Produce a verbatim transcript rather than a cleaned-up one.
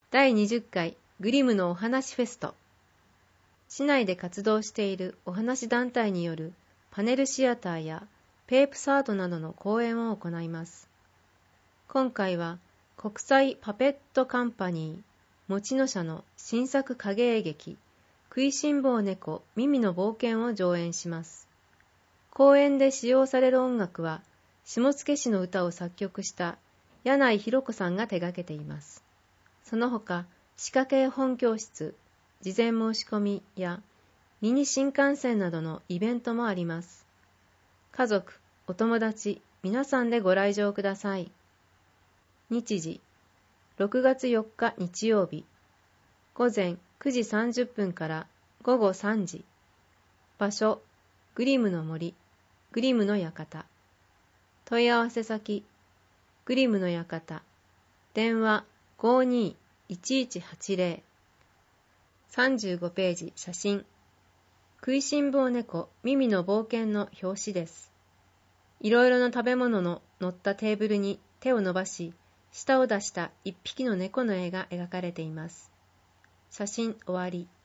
だいにじゅっかいグリムのお話フェスト。市内で活動しているお話団体によるパネルシアターやペープサートなどの講演を行います。今回は国際パペットカンパニーもちの社の新作影絵劇食いしん坊猫ミミの冒険を上演します。講演で使用される音楽は下野市の歌を作曲した柳井弘子さんが手掛けています。その他、歯科系本教室、事前申し込みやミニ新幹線などのイベントもあります。家族、お友達、皆さんでご来場ください。日時、ろくがつよっか日曜日、午前くじさんじゅっぷんから午後さんじ。場所、グリムの森、グリムの館。問い合わせ先、グリムの館、電話ごーにーいちいちはちぜろ。さんじゅうごページ写真。食いしん坊猫ミミの冒険の表紙です。いろいろな食べ物の乗ったテーブルに手を伸ばし、舌を出した一匹の猫の絵が描かれています。写真終わり。